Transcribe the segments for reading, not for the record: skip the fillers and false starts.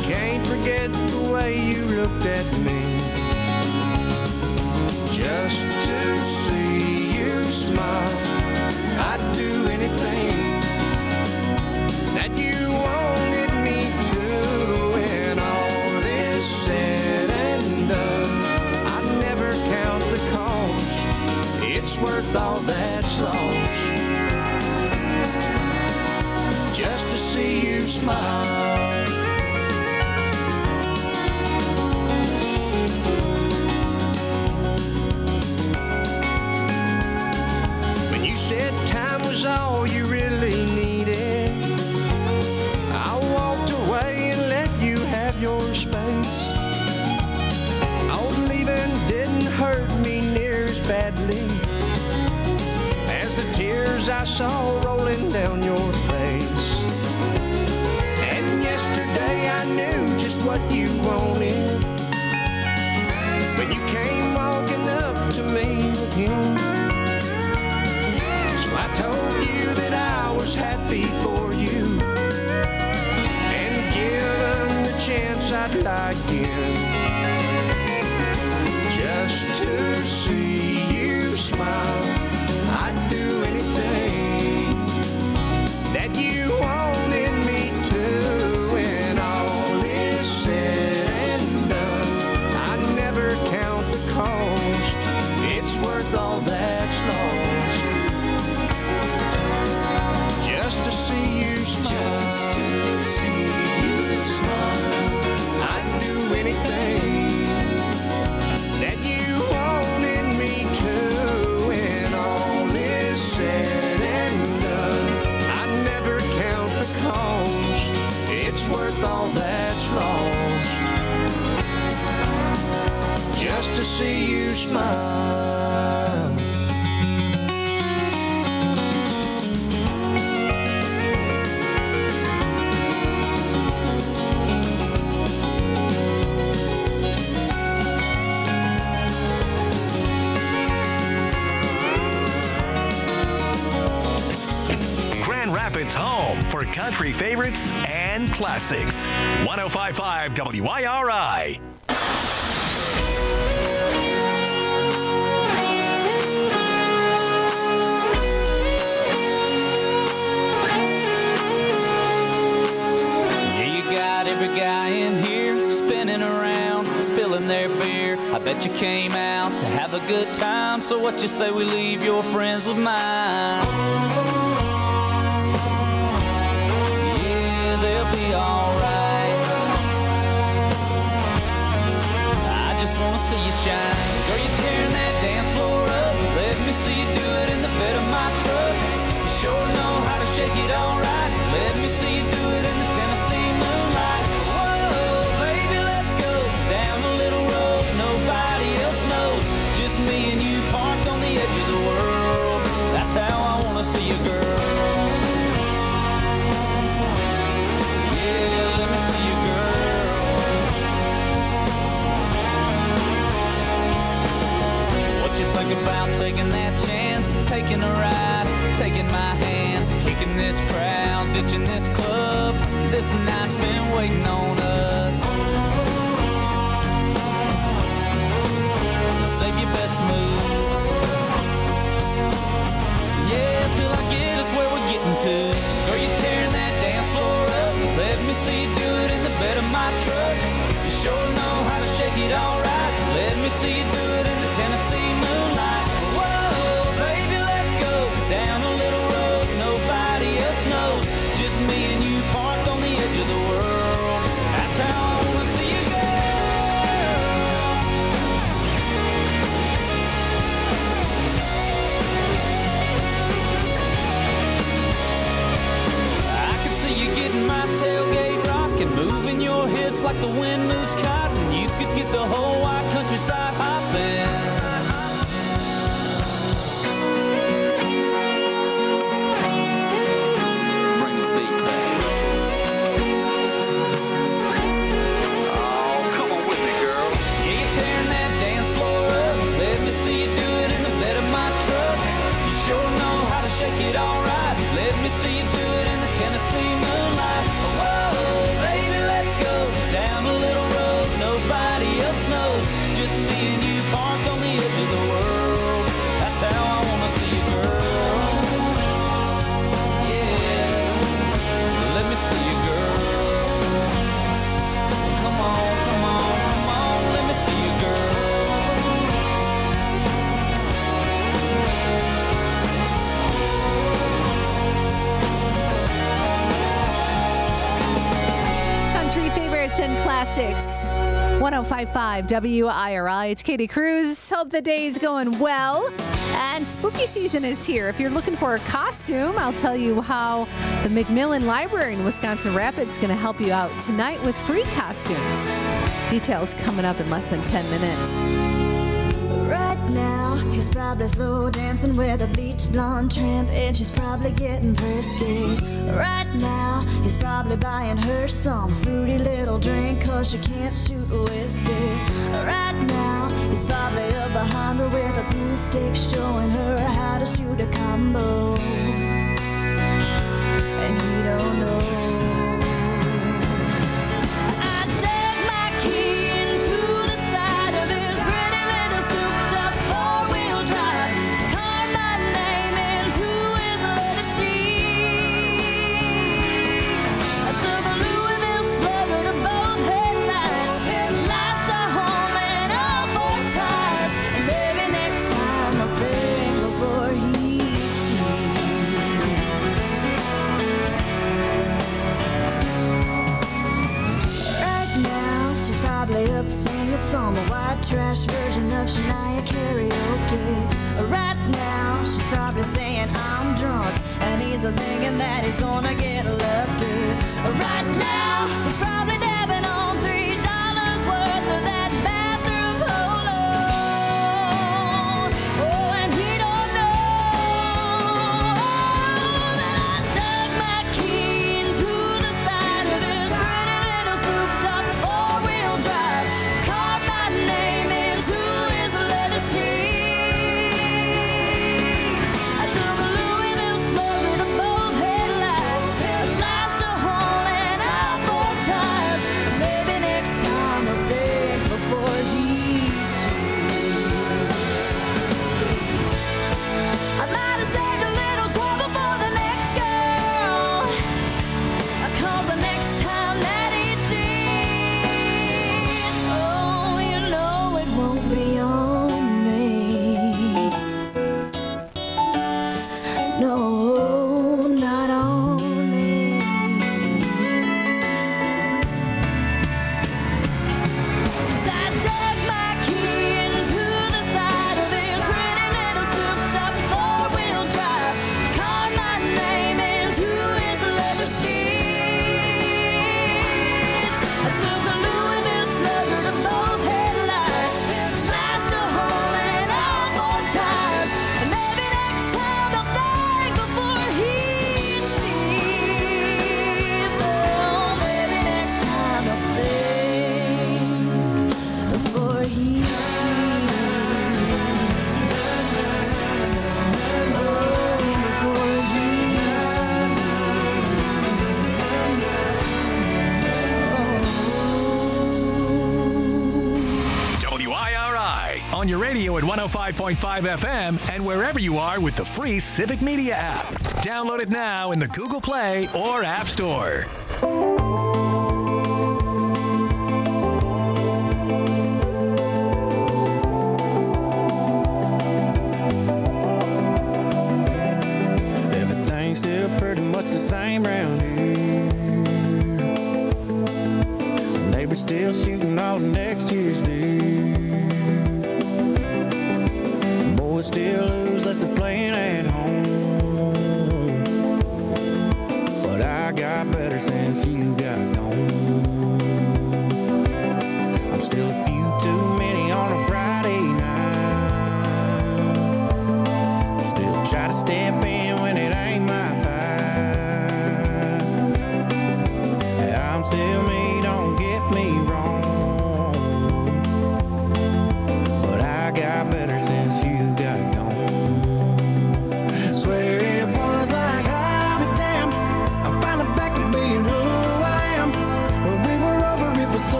Can't forget the way you looked at me. Just to see you smile, I'd do anything that you wanted me to. When all is said and done, I'd never count the cost. It's worth all that's lost just to see you smile. All you really needed, I walked away and let you have your space. I was leaving didn't hurt me near as badly as the tears I saw rolling down your face. And yesterday I knew just what you wanted when you came walking up to me with him. I told you that I was happy for you, and given the chance I'd lie again, just to see you smile. I'd do anything that you wanted me to. When all is said and done, I never count the cost. It's worth all that's lost just to see you smile. Just to see you smile. I'd do anything that you wanted me to. When all is said and done, I never count the cost. It's worth all that's lost just to see you smile. Rapids home for country favorites and classics. 105.5 WIRI. Yeah, you got every guy in here spinning around, spilling their beer. I bet you came out to have a good time, so what you say we leave your friends with mine? They'll be alright. I just wanna see you shine. Girl, you're tearing that dance floor up. Let me see you do it in the bed of my truck. You sure know how to shake it alright. Let me see you do it in the Tennessee moonlight. Whoa, baby, let's go down the little road nobody else knows. Just me and you parked on the edge of the world. That's how I wanna see you, girl. Think about taking that chance, taking a ride, taking my hand, kicking this crowd, ditching this club. This night's been waiting on us. Save your best move, yeah, till I get us where we're getting to. Girl, you're tearing that dance floor up. Let me see you do it in the bed of my truck. You sure know how to shake it alright. Let me see you do it in the Tennessee moonlight. Whoa, baby, let's go down a little road nobody else knows. Just me and you parked on the edge of the world. That's how I wanna see you, girl. I can see you getting my tailgate rocking, moving your hips like the wind moves cotton. You could get the whole wide countryside hopping. Shake it alright. Let me see you do it in the Tennessee moonlight. Whoa, baby, let's go favorites and classics. 105.5 WIRI. It's Katie Cruz. Hope the day's going well. And spooky season is here. If you're looking for a costume, I'll tell you how the McMillan Library in Wisconsin Rapids is going to help you out tonight with free costumes. Details coming up in less than 10 minutes. Right now, he's probably slow dancing with a beach blonde tramp, and she's probably getting thirsty. Right now, he's probably buying her some fruity little drink, cause she can't shoot whiskey. Right now, he's probably up behind her with a pool stick, showing her how to shoot a combo. And he don't know. From a white trash version of Shania karaoke. Right now, she's probably saying I'm drunk, and he's thinking that he's gonna get lucky. Right now, he's probably dabbing on $3 worth of that bathroom polo. Oh, and he don't know that I dug my key into the side of this pretty little souped-up four-wheel drive. Name into his leather seat. I took a Louis little slugger to both headlights, slashed a hole and all four tires. Maybe next time I'll think before he cheats. I might have saved a little trouble for the next girl, cause the next time that he cheats, oh, you know it won't be on me. No, not on me. 'Cause I dug my key into the side of his pretty little souped-up four-wheel drive, carved my name into his leather seats. I took a Louisville slugger to both headlights, slashed a hole in all four tires. And maybe next time I'll think before he cheats. Oh, maybe next time I'll think before he cheats. WIRI on your radio at 105.5 FM and wherever you are with the free Civic Media app. Download it now in the Google Play or App Store. Everything's still pretty much the same round here. The neighbor's still shooting all the next year's deer. Boys still lose unless they're playing at home. But I got better since you got gone. I'm still a few too many on a Friday night. Still try to step in when it ain't my fight. I'm still me, don't get me wrong.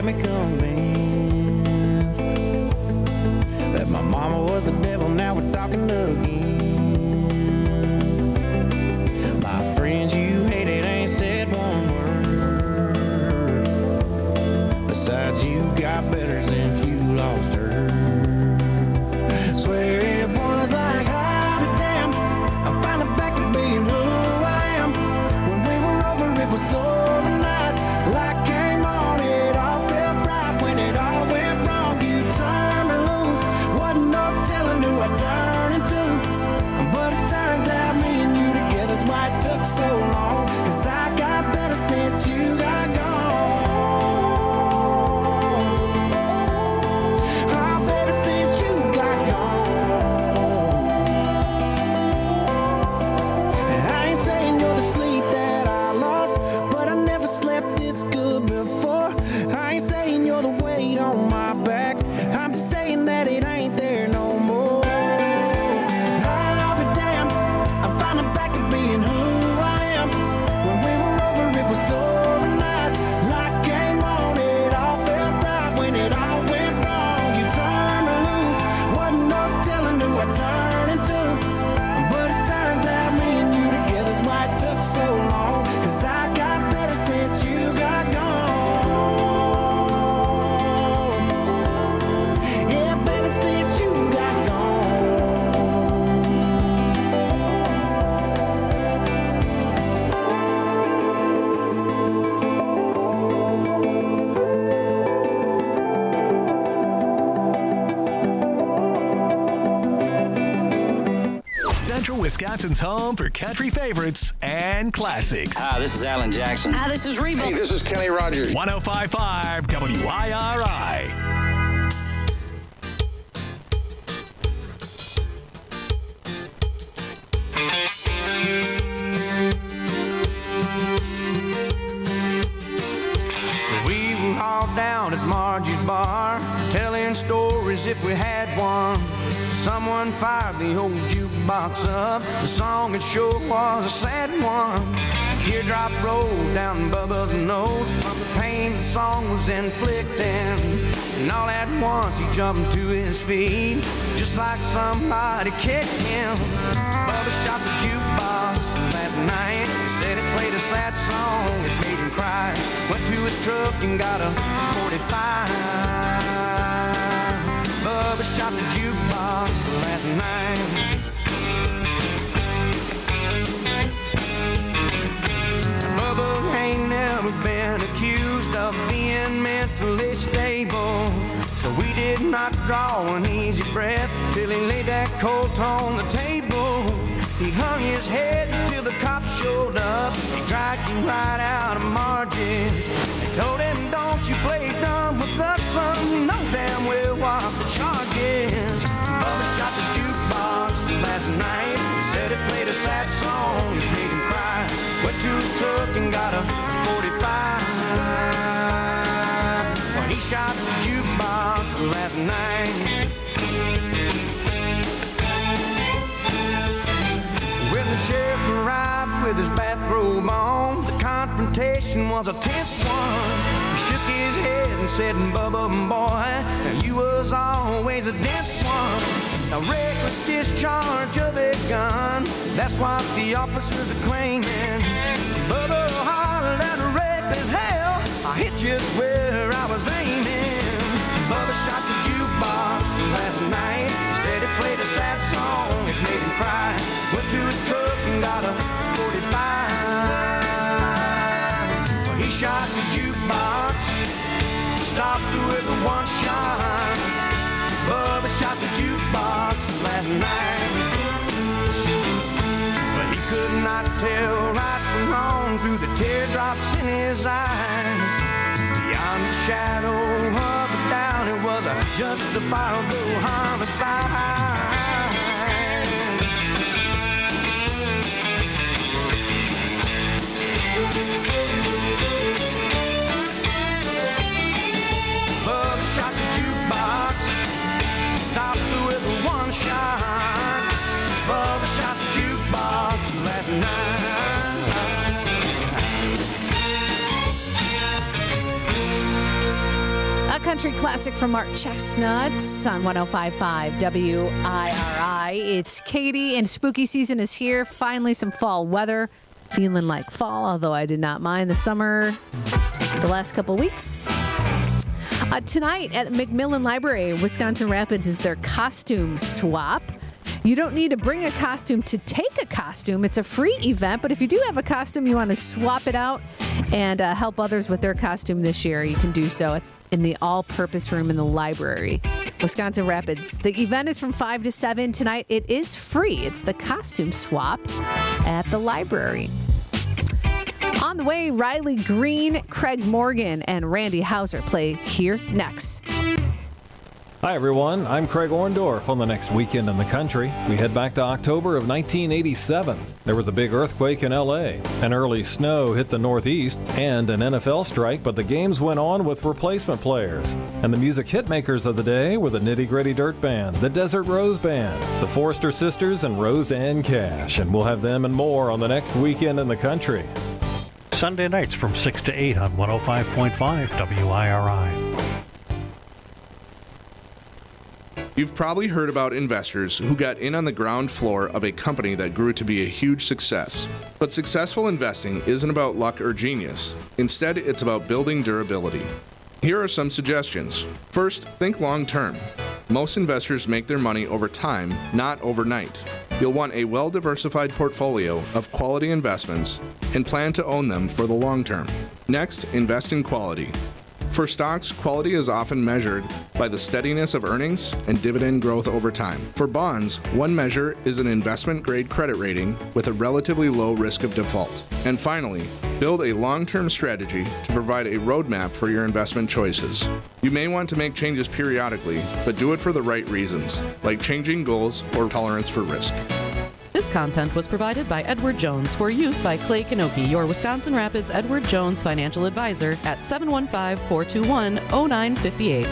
me convinced that my mama was the devil. Now we're talking again. My friends you hated ain't said one word. Besides, you got better since you lost her. Swear it was like, I'll be damned, I'm finally back to being who I am. When we were over, it was overnight. Light came on, it all felt bright. When it all went wrong, you turned me loose. Wasn't no telling who I'd turn into. But it turns out me and you together's why it took so long. 'Cause I got better since you got gone. Oh, baby, since you got gone. I ain't saying you're the sleep that I lost, but I never slept this good before. I ain't saying you're the weight on my back, I'm just saying that it ain't there no more. I'll be damned, I'm finally back to being who I am. When we were over, it was overnight. Light came on, it all felt right. When it all went wrong, you turned me loose. Wasn't no telling who I turned into. But it turns out me and you together's why it took so long. 'Cause I got better since you got gone. Yeah, baby, since you got gone. Central Wisconsin's home for country favorites and classics. Hi, this is Alan Jackson. Hi, this is Reba. Hey, this is Kenny Rogers. 105.5 WIRI. We were all down at Margie's bar, telling stories if we had one. Someone fired the old jukebox up. The song it sure was a sad one. Teardrop rolled down Bubba's nose from the pain the song was inflicting. And all at once he jumped to his feet, just like somebody kicked him. Bubba shot the jukebox last night. He said it played a sad song, it made him cry. Went to his truck and got a 45. Bubba shot the jukebox last night. Bubba ain't never been accused of being mentally stable, so we did not draw an easy breath till he laid that colt on the table. He hung his head until the cops showed up. He dragged him right out of Margie's. They told him, don't you play dumb with us, son. You know damn well what the charge is. Bubba shot the jukebox last night. He said it played a sad song, it made him cry. Went to his truck and got a 45. Well, he shot the jukebox last night. When the sheriff arrived with his bathrobe on, the confrontation was a tense one. He shook his head and said, Bubba, boy, you was always a dense one. A reckless discharge of a gun, that's what the officers are claiming. Bubba hollered at a reckless hell, I hit just where I was aiming. Bubba shot the jukebox last night. He said it played a sad song, it made him cry. Went to his truck and got a 45. Well, he shot the jukebox, stopped with a one shot. Bubba shot the jukebox last night. But he could not tell right from wrong through the teardrops in his eyes. Beyond the shadow of a doubt, it was a justifiable homicide. Bubba shot the jukebox, stopped with one shot. Bubba shot the jukebox last night. A country classic from Mark Chestnuts on 105.5 WIRI. It's Katie, and spooky season is here. Finally, some fall weather. Feeling like fall, although I did not mind the summer the last couple weeks. Tonight at Macmillan Library, Wisconsin Rapids, is their costume swap. You don't need to bring a costume to take a costume. It's a free event, but if you do have a costume, you want to swap it out and help others with their costume this year, you can do so in the all-purpose room in the library. Wisconsin Rapids. The event is from 5 to 7 tonight. It is free. It's the costume swap at the library. On the way, Riley Green, Craig Morgan, and Randy Hauser play here next. Hi, everyone. I'm Craig Orndorff. On the next weekend in the country, we head back to October of 1987. There was a big earthquake in L.A., an early snow hit the Northeast, and an NFL strike, but the games went on with replacement players. And the music hitmakers of the day were the Nitty Gritty Dirt Band, the Desert Rose Band, the Forrester Sisters, and Roseanne Cash. And we'll have them and more on the next weekend in the country. Sunday nights from 6 to 8 on 105.5 WIRI. You've probably heard about investors who got in on the ground floor of a company that grew to be a huge success. But successful investing isn't about luck or genius. Instead, it's about building durability. Here are some suggestions. First, think long term. Most investors make their money over time, not overnight. You'll want a well-diversified portfolio of quality investments and plan to own them for the long term. Next, invest in quality. For stocks, quality is often measured by the steadiness of earnings and dividend growth over time. For bonds, one measure is an investment-grade credit rating with a relatively low risk of default. And finally, build a long-term strategy to provide a roadmap for your investment choices. You may want to make changes periodically, but do it for the right reasons, like changing goals or tolerance for risk. This content was provided by Edward Jones for use by Clay Kanoki, your Wisconsin Rapids Edward Jones financial advisor at 715-421-0958.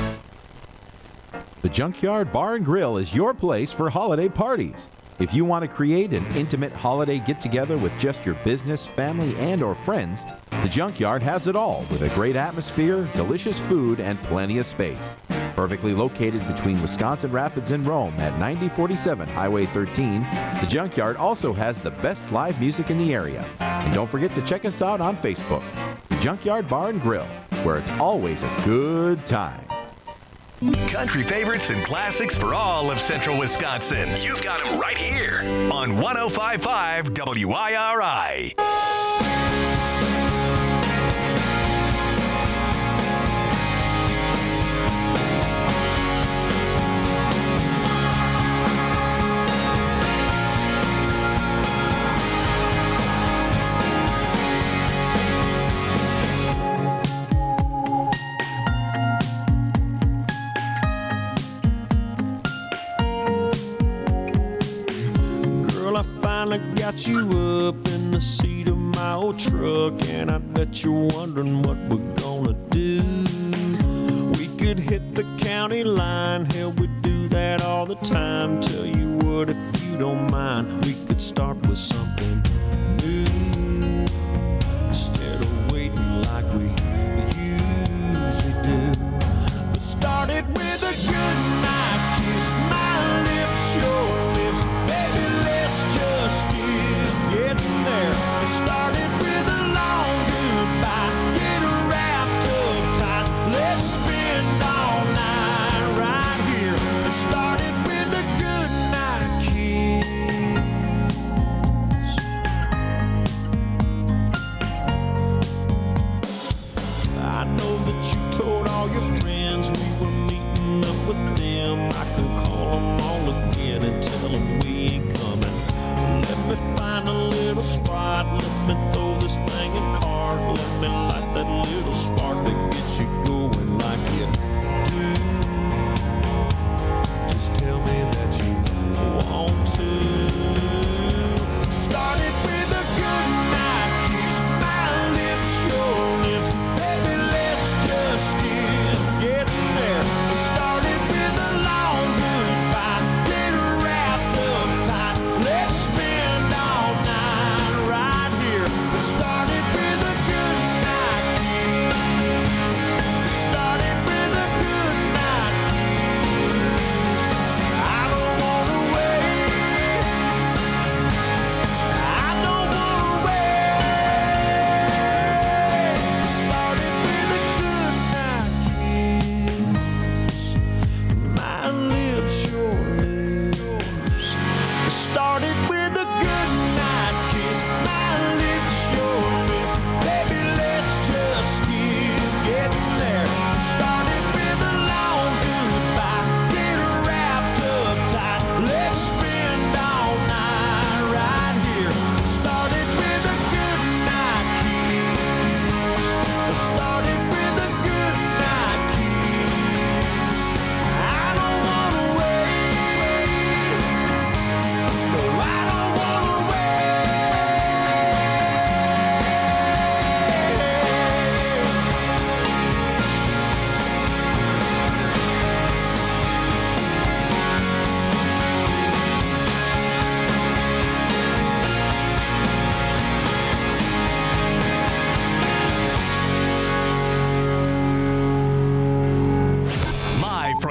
The Junkyard Bar and Grill is your place for holiday parties. If you want to create an intimate holiday get-together with just your business, family, and or friends, the Junkyard has it all with a great atmosphere, delicious food, and plenty of space. Perfectly located between Wisconsin Rapids and Rome at 9047 Highway 13, the Junkyard also has the best live music in the area. And don't forget to check us out on Facebook, the Junkyard Bar and Grill, where it's always a good time. Country favorites and classics for all of Central Wisconsin. You've got them right here on 105.5 WIRI. I got you up in the seat of my old truck, and I bet you're wondering what we're gonna do. We could hit the county line, hell, we do that all the time. Tell you what, if you don't mind, we could start with something new instead of waiting like we usually do. We started with a good night kiss, my lips, your lips, baby, let's just get there. It started with a long goodbye, get wrapped up tight, let's spend all night right here. It started with a good night kiss.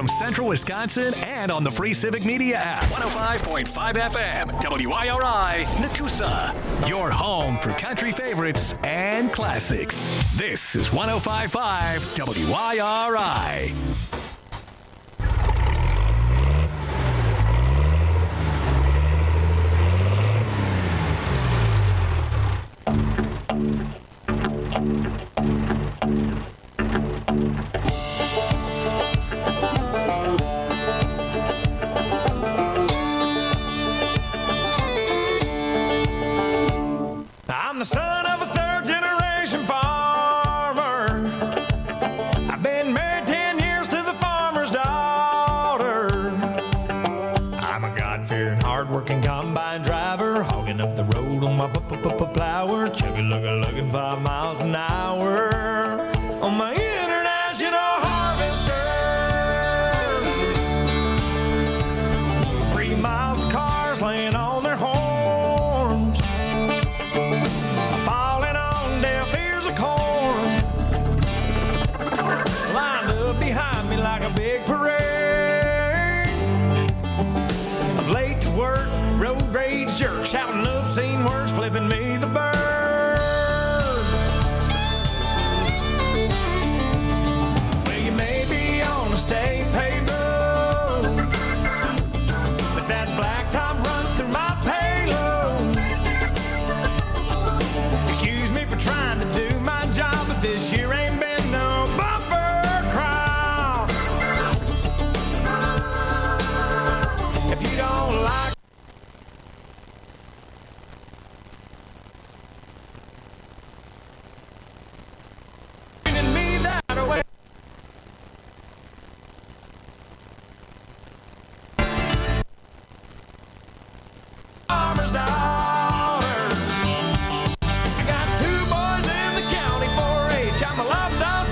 from Central Wisconsin and on the free Civic Media app. 105.5 FM, WIRI, Nakusa. Your home for country favorites and classics. This is 105.5 WIRI. I'm the son of a third-generation farmer. I've been married 10 years to the farmer's daughter. I'm a God-fearing, hard-working combine driver, hogging up the road on my plower, chugga-lugga-lugging 5 miles an hour on my international harvester. 3 miles of cars laying on their horns, falling on deaf ears of corn, lined up behind me like a big parade of late to work, road rage jerks, shouting obscene words, flipping me the bird. Well, you may be on a state paved road, but that blacktop runs through my payload. Excuse me for trying to do my job, but this year ain't been no bumper crop. If you don't like me that way, farmer's daughter. I got 2 boys in the county 4-H. I'm a lifetime.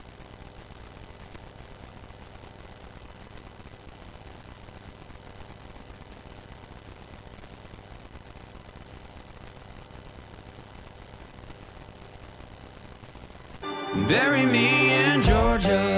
Bury me in Georgia.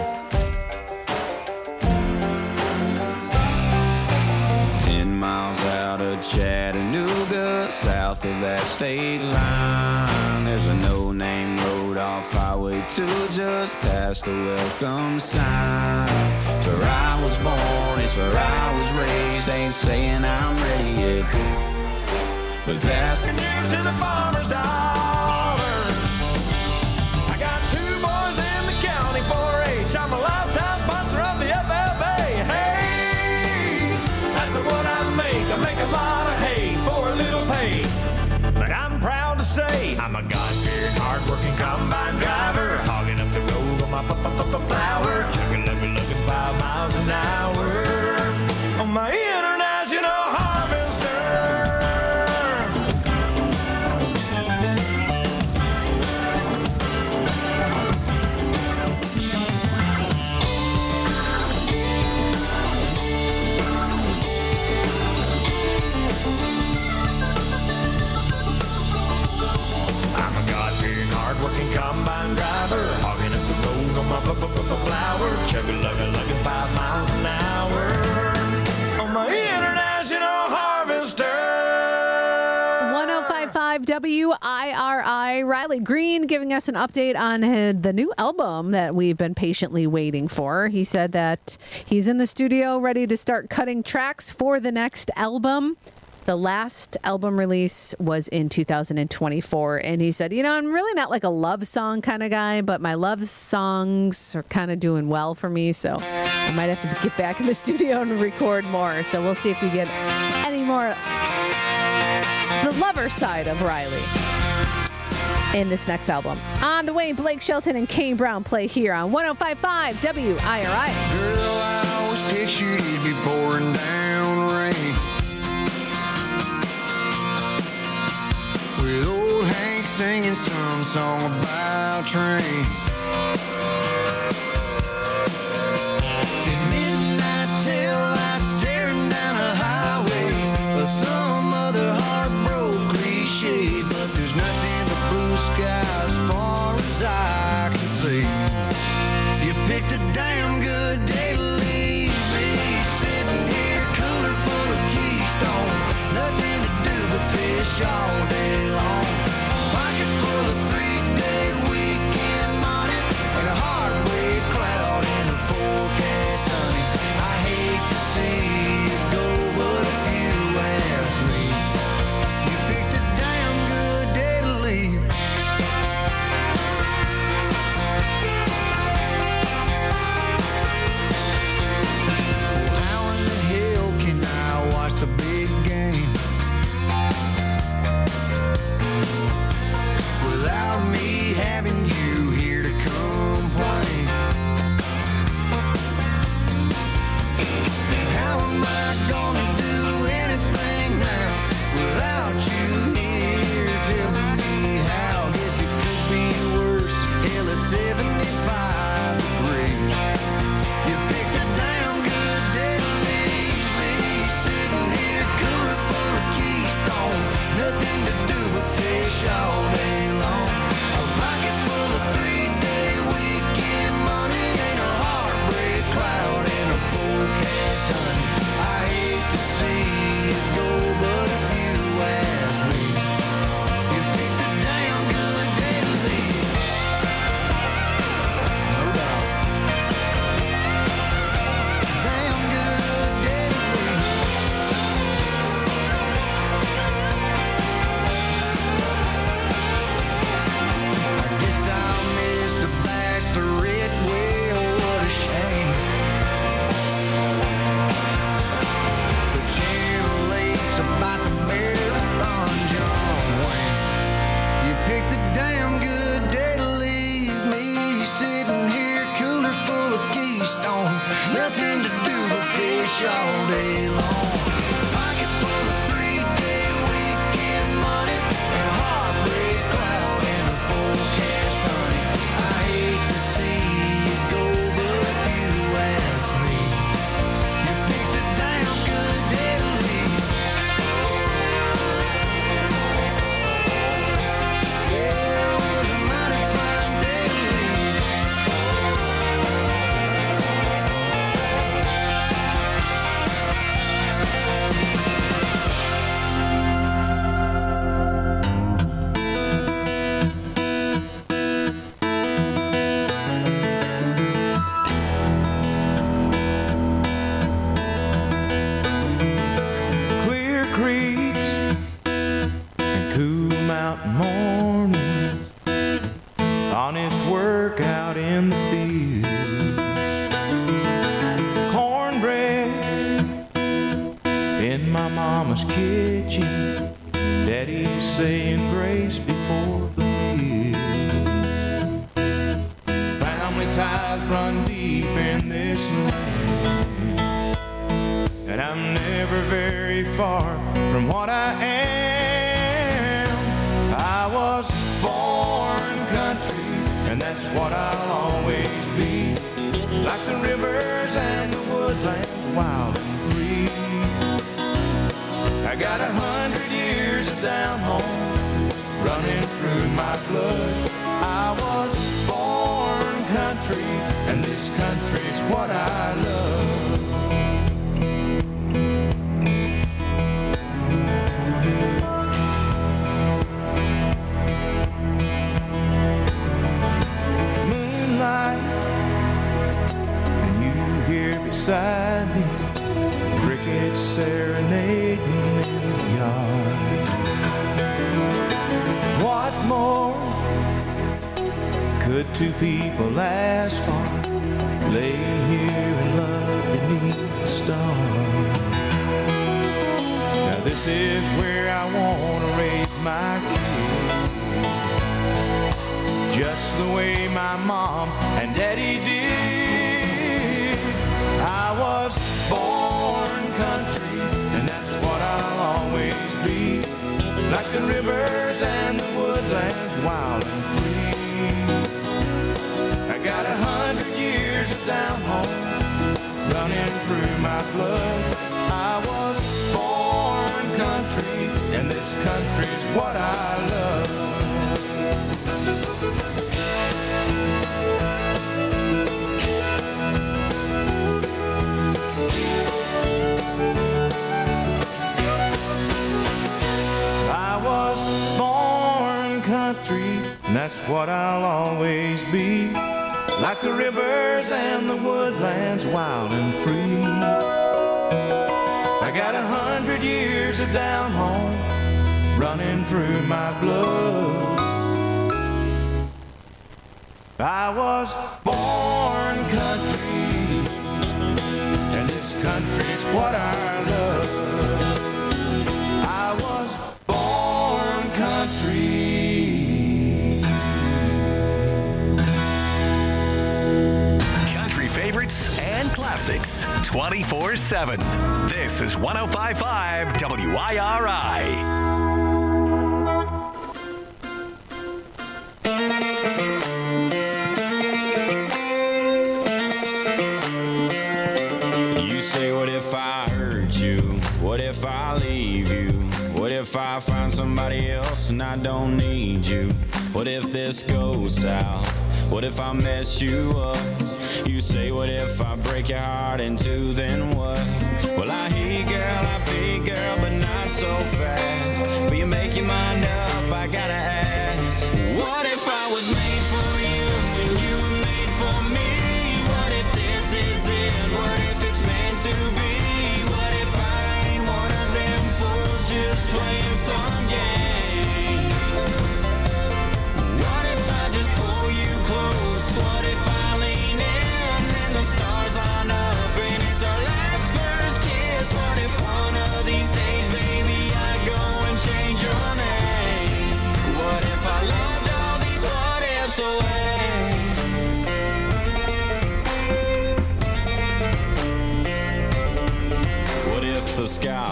10 miles out of Chattanooga, south of that state line, there's a no-name road off Highway 2 just past the welcome sign. It's where I was born, it's where I was raised, ain't saying I'm ready yet, but that's the news to the farmer's daughter. I got 2 boys in the county 4-H, I'm a lifetime sponsor of the FFA. Hey, that's what I make a lot of hay for a little pay. But I'm proud to say I'm a God-fearing, hard-working combine driver, hogging up the road on my plower, chugga-lugga-lugging 5 miles an hour on my international harvester. I'm a God-fearing, hard-working combine driver, hogging up the road on my flower, chugga-lugga-lugging 5 miles an hour on my international harvester. 105.5 WIRI. Riley Green giving us an update on the new album that we've been patiently waiting for. He said that he's in the studio ready to start cutting tracks for the next album. The last album release was in 2024, and he said, you know, I'm really not like a love song kind of guy, but my love songs are kind of doing well for me, so I might have to get back in the studio and record more. So we'll see if we get any more the lover side of Riley in this next album. On the way, Blake Shelton and Kane Brown play here on 105.5 WIRI. Girl, I always pictured it'd be pouring down rain, with old Hank singing some song about trains. At midnight tail lights tearing down a highway, or some other heartbroken cliche, but there's nothing but blue sky as far as I can see. You picked a damn good day to live Nothing to do but fish all day long. Pocket full of 3-day weekend money and a heartbreak cloud in a forecast, honey. I hate to see you go, but if you ask me, you picked a damn good day to leave. Yeah, it was a mighty fine day to leave. Clear creeks and cool mountain mornings, honest work out in the field, cornbread in my mama's kitchen, daddy saying grace before the meal. Family ties run deep in this land, and I'm never very far from what I am. I was born country, and that's what I'll always be. Like the rivers and the woodlands, wild and free. I got 100 years of down home running through my blood. I was born country, and this country's what I love. And you here beside me, crickets serenading in the yard. What more could two people ask for, laying here in love beneath the stars? Now this is where I want to raise my kids, just the way my mom and daddy did. I was born country, and that's what I'll always be. Like the rivers and the woodlands, wild and free. I got 100 years of down home running through my blood. I was born country, and this country's what I love. I was born country, and that's what I'll always be. Like the rivers and the woodlands, wild and free. I got 100 years of down home running through my blood. I was born country, and this country's what I love. I was born country. Country favorites and classics 24/7. This is 105.5 WIRI. What if I leave you? What if I find somebody else and I don't need you? What if this goes south? What if I mess you up? You say, what if I break your heart in two, then what? Well, I hear you, girl, I feel you, girl, but not so fast. Will you make your mind up? I gotta ask. What if I was made for you and you were made for me? What if this is it? What if it's meant to be? Just playing some game. What if I just pull you close? What if I lean in and the stars line up and it's our last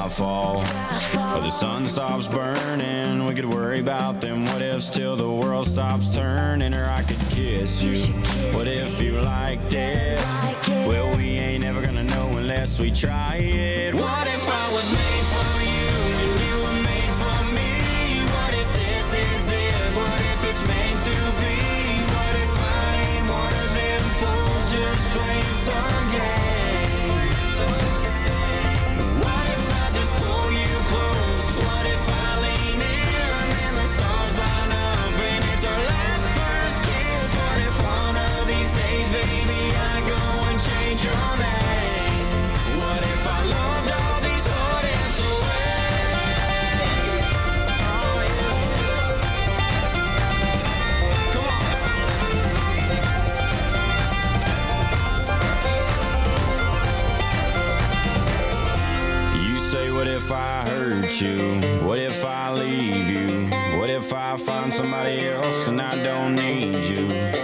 falls, or the sun stops burning. We could worry about them what ifs till the world stops turning. Or I could kiss you. What if you liked it? Well, we ain't ever gonna know unless we try it. What if I was made for you and you were made for me? What if this is it? What if it's meant to be? What if I ain't one of them fools just playing some games? What if I just pull you close? What if I lean in and the stars line up and it's our last first kiss? What if one of these days, baby, I go and change your name? What if I loved all these what ifs away? Oh yeah. Come on. You say, what if I hurt you? What if I leave you? What if I find somebody else and I don't need you?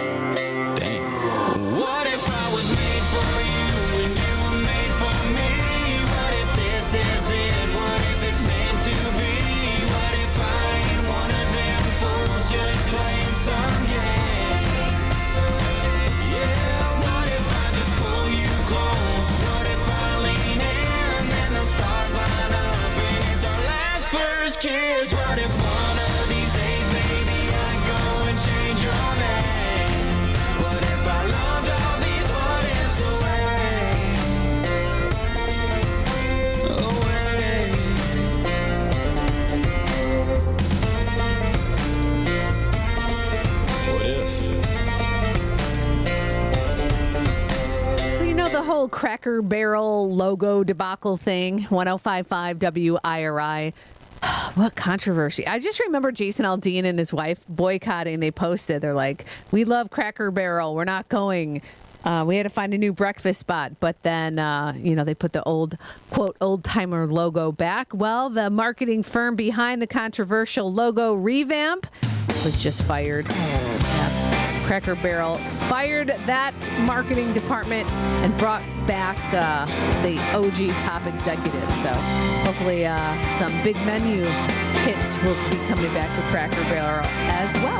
Damn. What if I was made for you and you were made for me? What if this is it? What if it's meant to be? What if I ain't one of them fools just playing some game? Yeah, what if I just pull you close? What if I lean in and the stars line up and it's our last first kiss? What if one of these days, baby, I go and change your name? What if I loved all these what ifs away? What if? So you know the whole Cracker Barrel logo debacle thing, 1055 WIRI. What controversy. I just remember Jason Aldean and his wife boycotting. They posted, they're like, we love Cracker Barrel. We're not going. We had to find a new breakfast spot. But then, they put the old, quote, old-timer logo back. Well, the marketing firm behind the controversial logo revamp was just fired. Yeah. Cracker Barrel fired that marketing department and brought back the OG top executive. So hopefully some big menu hits will be coming back to Cracker Barrel as well.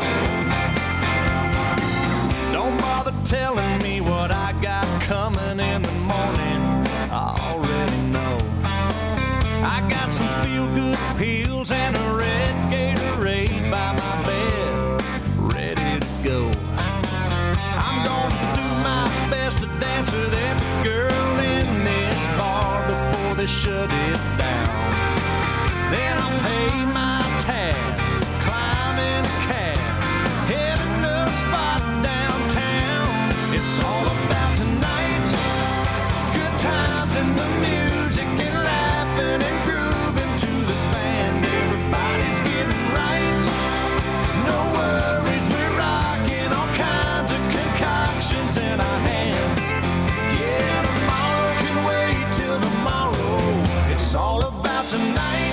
Don't bother telling me what I got coming in the morning. I already know. I got some feel-good pills and a red Gatorade by my bed, ready to go. I'm gonna do my best to dance with every girl in this bar before they shut it down. Then I'll pay my tab, climb in a cab, head to the spot downtown. It's all about tonight, good times and the music and laughing and grooving to the band. Everybody's getting right, no worries, we're rocking all kinds of concoctions in our hands. Yeah, tomorrow can wait till tomorrow. It's all about tonight.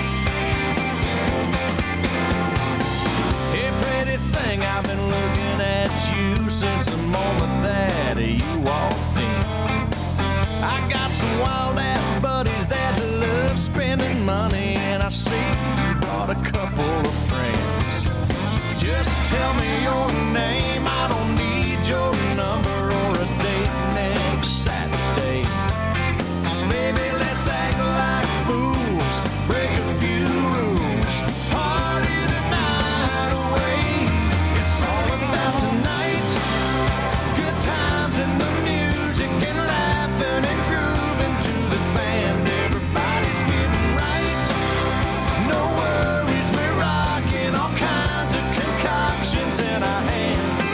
Hey, pretty thing, I've been looking at you since the moment that you walked in. I got some wild-ass buddies that love spending money, and I see you brought a couple of friends. Just tell me your name, I don't need your number or a date next Saturday. Baby, let's act like fools, break a few rules, party the night away. It's all about tonight, good times and the music and laughing and grooving to the band. Everybody's getting right, no worries, we're rocking all kinds of concoctions in our hands.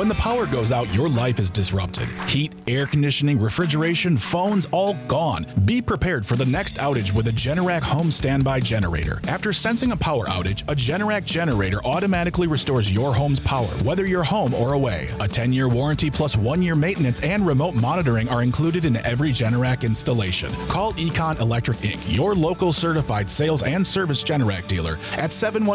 When the power goes out, your life is disrupted. Heat, air conditioning, refrigeration, phones, all gone. Be prepared for the next outage with a Generac home standby generator. After sensing a power outage, a Generac generator automatically restores your home's power, whether you're home or away. A 10-year warranty plus 1-year maintenance and remote monitoring are included in every Generac installation. Call Econ Electric Inc., your local certified sales and service Generac dealer, at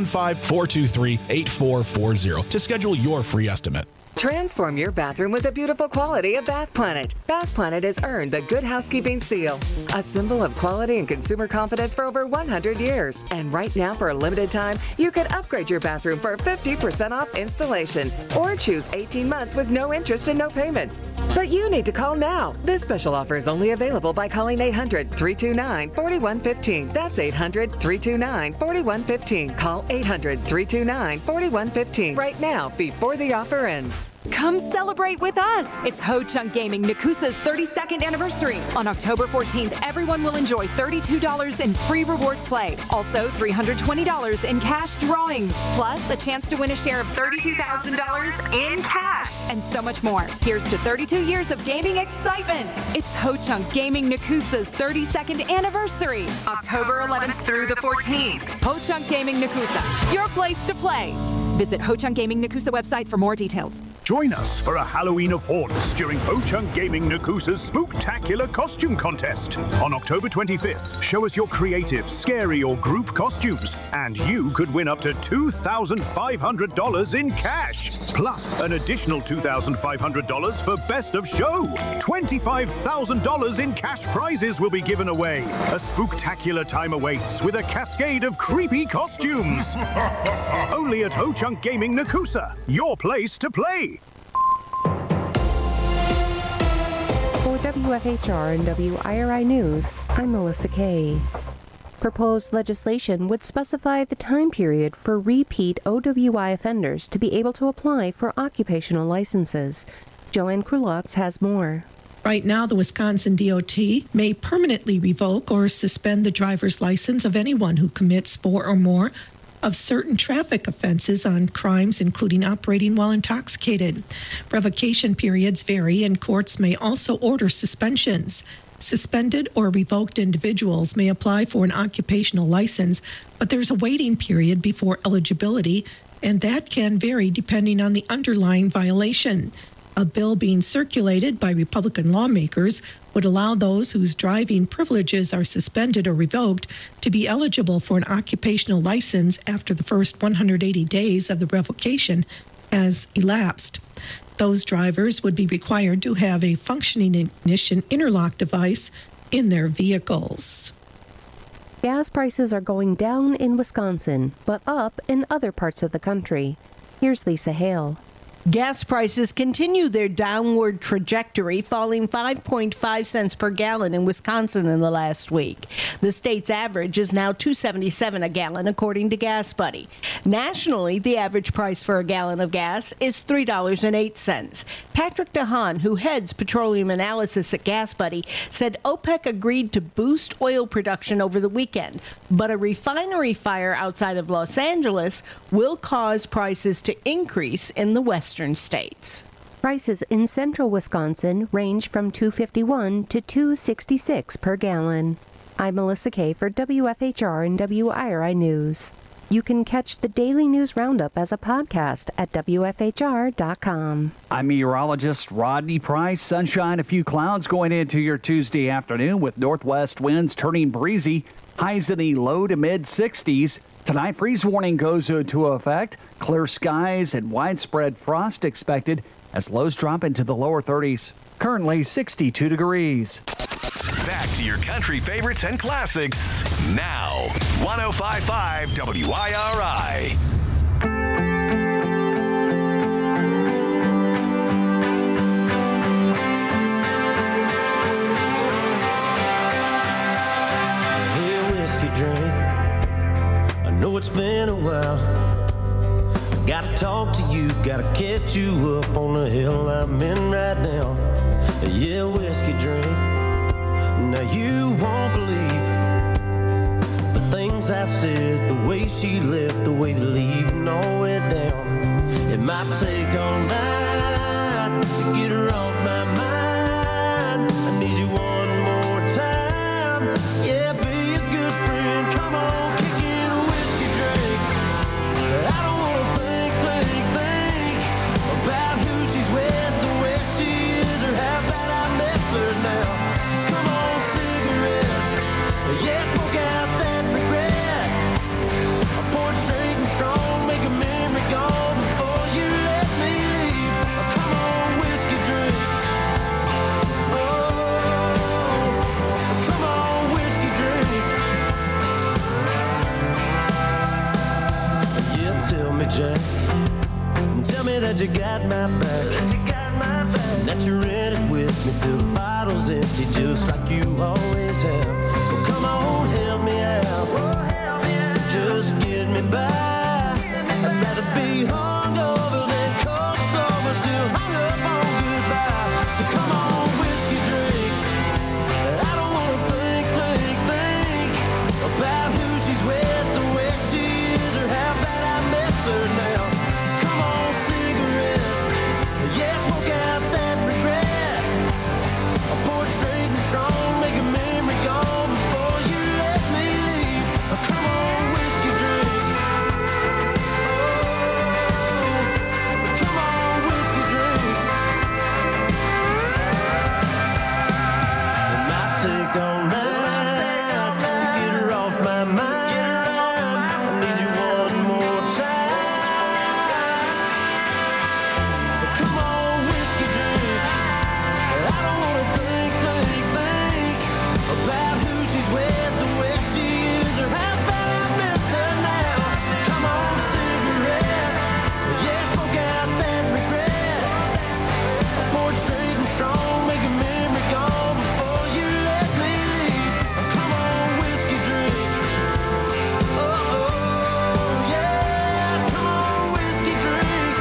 715-423-8440 to schedule your free estimate. Transform your bathroom with the beautiful quality of Bath Planet. Bath Planet has earned the Good Housekeeping Seal, a symbol of quality and consumer confidence for over 100 years. And right now, for a limited time, you can upgrade your bathroom for 50% off installation or choose 18 months with no interest and no payments. But you need to call now. This special offer is only available by calling 800-329-4115. That's 800-329-4115. Call 800-329-4115 right now before the offer ends. Come celebrate with us. It's Ho Chunk Gaming Nakusa's 32nd anniversary. On October 14th, everyone will enjoy $32 in free rewards play. Also, $320 in cash drawings. Plus, a chance to win a share of $32,000 in cash. And so much more. Here's to 32 years of gaming excitement. It's Ho Chunk Gaming Nakusa's 32nd anniversary. October 11th through the 14th. Ho Chunk Gaming Nakusa, your place to play. Visit Ho Chunk Gaming Nakusa website for more details. Join us for a Halloween of Haunts during Ho Chunk Gaming Nakusa's Spooktacular Costume Contest. On October 25th, show us your creative, scary, or group costumes, and you could win up to $2,500 in cash. Plus, an additional $2,500 for Best of Show. $25,000 in cash prizes will be given away. A spooktacular time awaits with a cascade of creepy costumes. Only at Ho Chunk Gaming Nakusa, your place to play. For WFHR and WIRI News, I'm Melissa Kay. Proposed legislation would specify the time period for repeat OWI offenders to be able to apply for occupational licenses. Joanne Krulotz has more. Right now, the Wisconsin DOT may permanently revoke or suspend the driver's license of anyone who commits 4 or more of certain traffic offenses on crimes, including operating while intoxicated. Revocation periods vary, and courts may also order suspensions. Suspended or revoked individuals may apply for an occupational license, but there's a waiting period before eligibility, and that can vary depending on the underlying violation. A bill being circulated by Republican lawmakers would allow those whose driving privileges are suspended or revoked to be eligible for an occupational license after the first 180 days of the revocation has elapsed. Those drivers would be required to have a functioning ignition interlock device in their vehicles. Gas prices are going down in Wisconsin, but up in other parts of the country. Here's Lisa Hale. Gas prices continue their downward trajectory, falling 5.5 cents per gallon in Wisconsin in the last week. The state's average is now $2.77 a gallon, according to Gas Buddy. Nationally, the average price for a gallon of gas is $3.08. Patrick DeHaan, who heads petroleum analysis at Gas Buddy, said OPEC agreed to boost oil production over the weekend, but a refinery fire outside of Los Angeles will cause prices to increase in the western states. Prices in central Wisconsin range from $2.51 to $2.66 per gallon. I'm Melissa Kay for WFHR and WIRI News. You can catch the daily news roundup as a podcast at WFHR.com. I'm meteorologist Rodney Price. Sunshine, a few clouds going into your Tuesday afternoon with northwest winds turning breezy. Highs in the low to mid 60s. Tonight, freeze warning goes into effect. Clear skies and widespread frost expected as lows drop into the lower 30s. Currently 62 degrees. Back to your country favorites and classics now. 105.5 WIRI. Hey, whiskey drink. I know it's been a while. I gotta talk to you, gotta catch you up on the hill I'm in right now. Yeah, whiskey drink. Now you won't believe the things I said, the way she left, the way the leaving all went down. It might take all night, you got my back, and that you're in it with me till the bottle's empty, just like you always have. Well, come on, help me out, just get me by. I'd rather be hungover than cold sober, still hung up on goodbye. So come on, whiskey drink. I don't wanna think about who she's with, the way she is, or how bad I miss her now. Come on, cigarette, yeah, smoke out that regret. I pour it straight and strong, make a memory gone before you let me leave. Come on, whiskey drink. Come on, whiskey drink. It might take all night to get her off my mind. I need you one more time. Come on, whiskey drink. I don't wanna think about who she's with, the way she is, or how bad I miss her now. Come on, cigarette, yeah, smoke out that regret. I pour it straight and strong, make a memory gone before you let me leave. Come on, whiskey drink. Oh, yeah, come on, whiskey drink.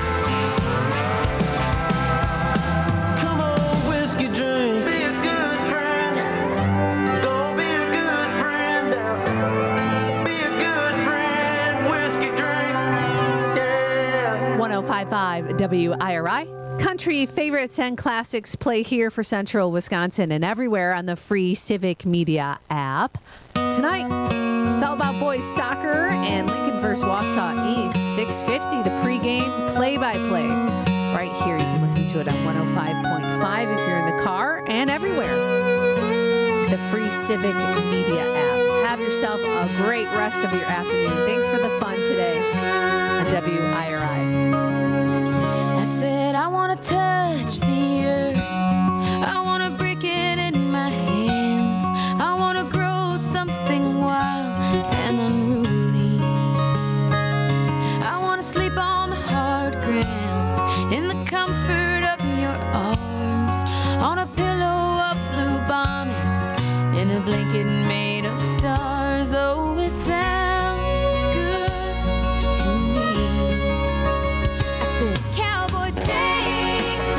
Come on, whiskey drink. Be a good friend. Don't be a good friend now. Be a good friend, whiskey drink. Yeah. 105.5 WIRI. Country favorites and classics play here for Central Wisconsin and everywhere on the free Civic Media app. Tonight, it's all about boys soccer and Lincoln vs. Wausau East. 6:50, the pregame play-by-play. Right here, you can listen to it on 105.5 if you're in the car and everywhere. The free Civic Media app. Have yourself a great rest of your afternoon. Thanks for the fun today on WIRI. I said I want to touch the earth. I want to break it in my hands. I want to grow something wild and unruly. I want to sleep on the hard ground in the comfort of your arms, on a pillow of blue bonnets, in a blanket made of stars. Oh, it sounds good to me. I said, cowboy, take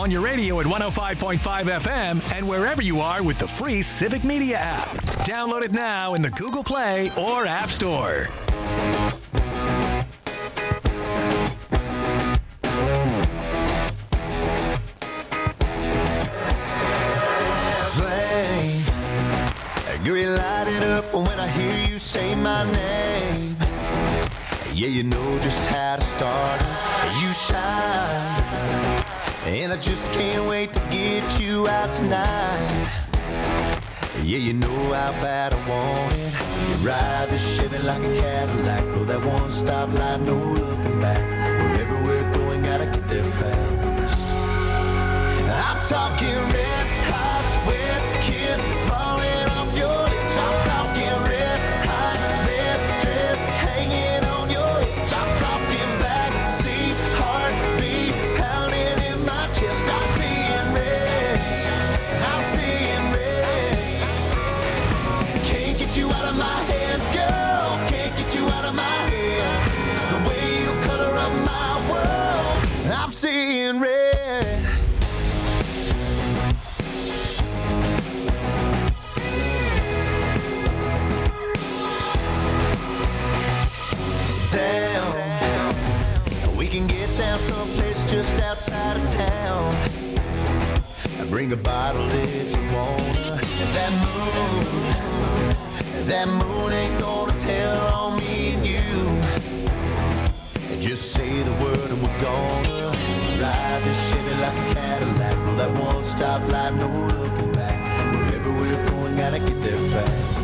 on your radio at 105.5 FM and wherever you are with the free Civic Media app. Download it now in the Google Play or App Store. Flame, you light it up when I hear you say my name. Yeah, you know just how to start it. You shine, and I just can't wait to get you out tonight. Yeah, you know how bad I want it. You ride the Chevy like a Cadillac, blow that one-stop light, no looking back. Wherever we're going, gotta get there fast. I'm talking red hot, wet kiss falling off your lips. I'm talking red hot, red dress hanging on your hips. I'm talking backseat, heartbeat pounding in my chest. I'm seeing red, I'm seeing red. Can't get you out of my head, girl. Can't get you out of my head. The way you color up my world, I'm seeing red. Down, we can get down someplace just outside of town. Bring a bottle if you wanna. That moon ain't gonna tell on me and you. Just say the word and we're gonna ride this Chevy like a Cadillac. Blow that one-stop light, no looking back. Wherever we're going, gotta get there fast.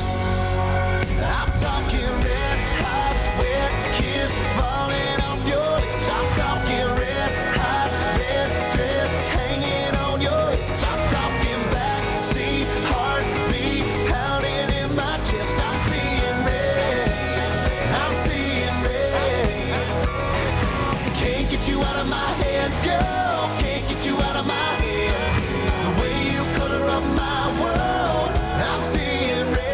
I'm talking red hot, wet kiss falling off your lips. I'm talking red hot, red dress hanging on your hips. I'm talking backseat, heartbeat pounding in my chest. I'm seeing red, I'm seeing red. Can't get you out of my head, girl. Can't get you out of my head. The way you color up my world, I'm seeing red.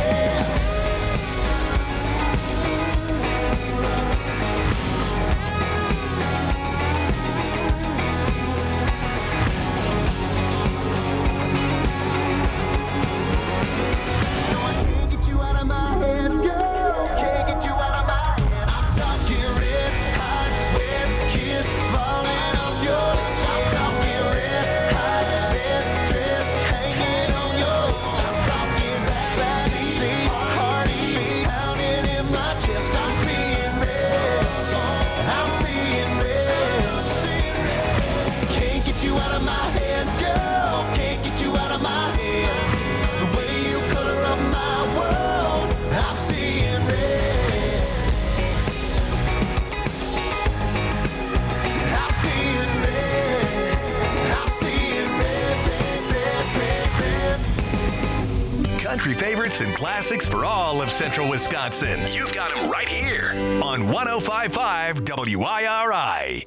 Country favorites and classics for all of central Wisconsin. You've got them right here on 105.5 WIRI.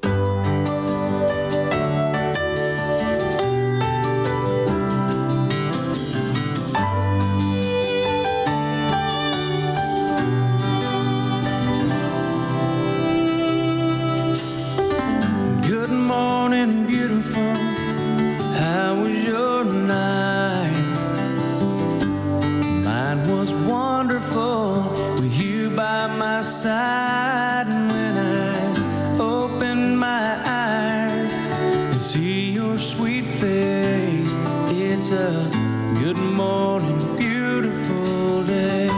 Good morning, beautiful. How was your night? Mine was wonderful with you by my side. And when I open my eyes and see your sweet face, it's a good morning, beautiful day.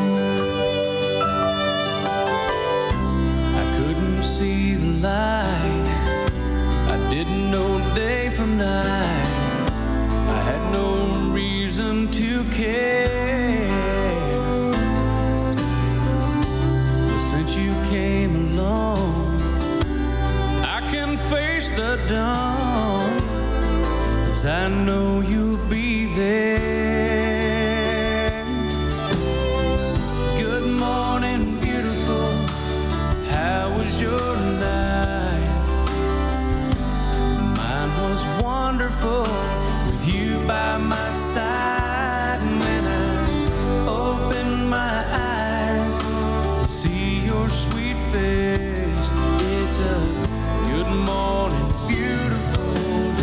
I couldn't see the light, I didn't know day from night. I had no reason to care. But since you came along, I can face the dawn, 'cause I know you'll be there. Good morning, beautiful. How was your night? Mine was wonderful with you by my side. And when I open my eyes, see your sweet face, it's a good morning, beautiful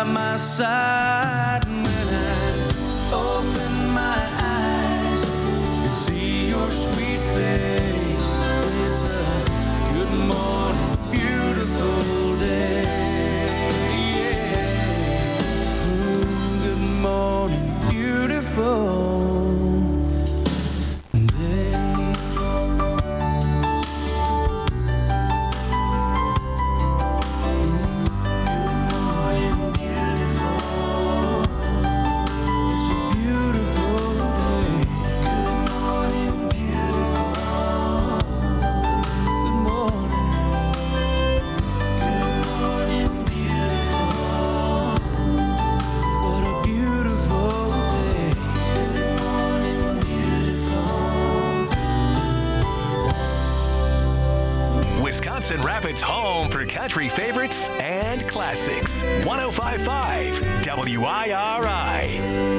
by my side. And when I open my eyes and see your sweet face, it's a good morning, beautiful day. Yeah. Good morning, beautiful. Wisconsin Rapids' home for country favorites and classics. 105.5 WIRI.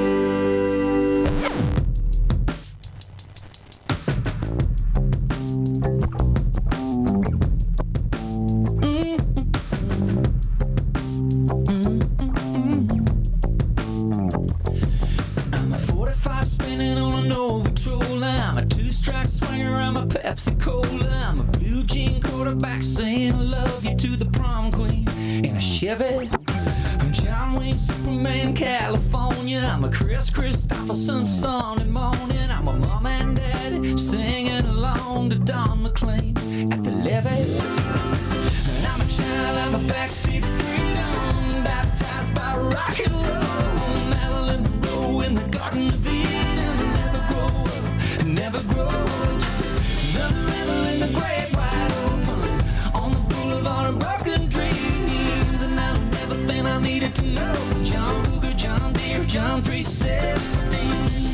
I'm a 45 spinning on an old patrol. I'm a two-strike swinger. I'm a Pepsi Cola. I'm a blue jean quarterback saying I love you to the prom queen in a Chevy. I'm John Wayne, Superman, California. I'm a Chris Christopherson Sunday morning. I'm a mom and daddy singing along to Don McLean at the levee. And I'm a child of a backseat freedom, baptized by rock and roll. Marilyn Monroe in the Garden of Eden. Never grow up, never grow old. Just another rebel in the great wide open on the boulevard of broken dreams. And I learned everything I needed to know. John Cougar, John Deere, John 316.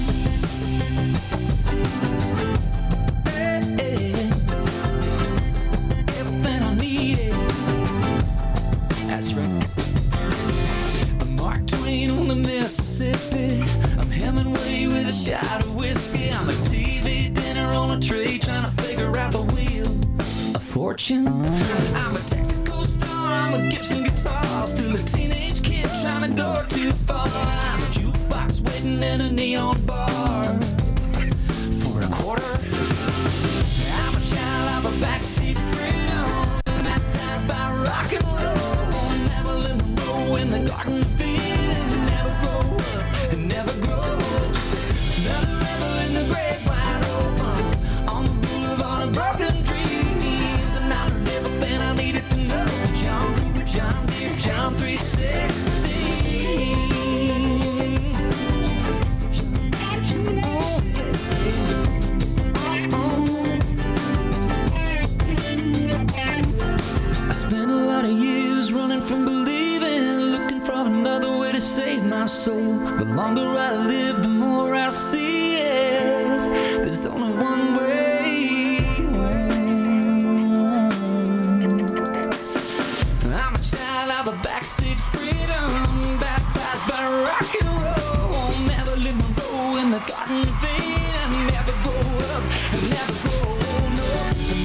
Hey, hey. Everything I needed. That's right. I'm Mark Twain on the Mississippi. I'm Hemingway with a shot of whiskey. I'm a TV dinner on a tray trying to figure out the wheel of fortune. I'm a Texaco star. I'm a Gibson guitar. Still a teenage kid trying to go too far. I'm a jukebox waiting in a neon bar for a quarter. I'm a child of a backseat freedom, baptized by rock and roll. Marilyn Monroe in the Garden of Eden. Never grow up and never grow old. Just another rebel in the great wide open on the boulevard of broken dreams. And I learned everything I needed to know. John Cougar, John Deere, John 316. I spent a lot of years running from believing, looking for another way to save my soul. The longer I live, the more I see it. There's only one way